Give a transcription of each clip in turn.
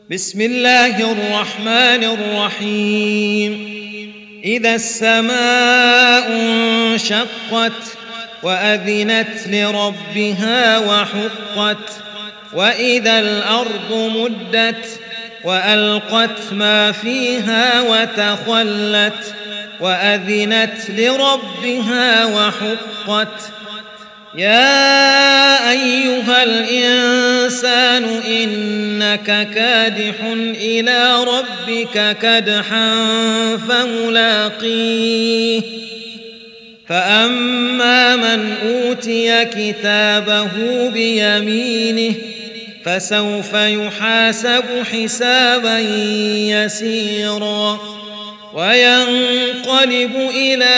بسم الله الرحمن الرحيم. إذا السماء انشقت وأذنت لربها وحقت وإذا الأرض مدت وألقت ما فيها وتخلت وأذنت لربها وحقت. يا أيها الإنسان إنك كادح إلى ربك كدحا فملاقيه. فأما من أوتي كتابه بيمينه فسوف يحاسب حسابا يسيرا وينقلب إلى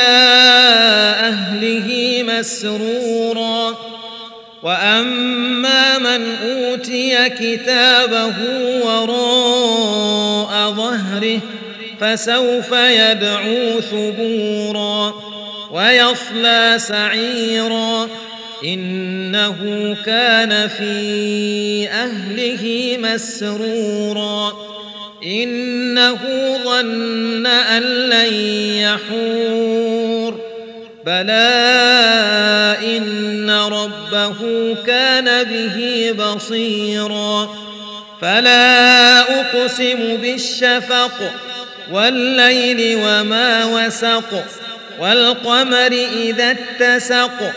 أهله مسرورا. وأما من أوتي كتابه وراء ظهره فسوف يدعو ثبورا ويصلى سعيرا إنه كان في أهله مسرورا إنه ظن أن لن يحور بلى إن ربه كان به بصيرا. فلا أقسم بالشفق والليل وما وسق والقمر إذا اتسق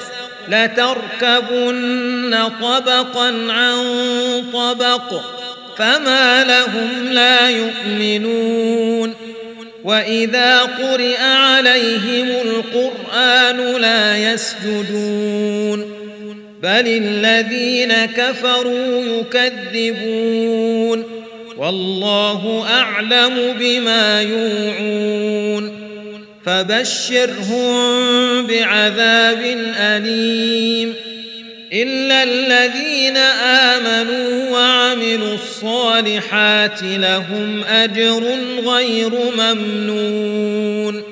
لتركبن طبقا عن طبق فما لهم لا يؤمنون. وإذا قرئ عليهم القرآن لا يسجدون بل الذين كفروا يكذبون والله أعلم بما يوعون. فبشرهم بعذاب أليم إلا الذين آمنوا وعملوا الصالحات لهم أجر غير ممنون.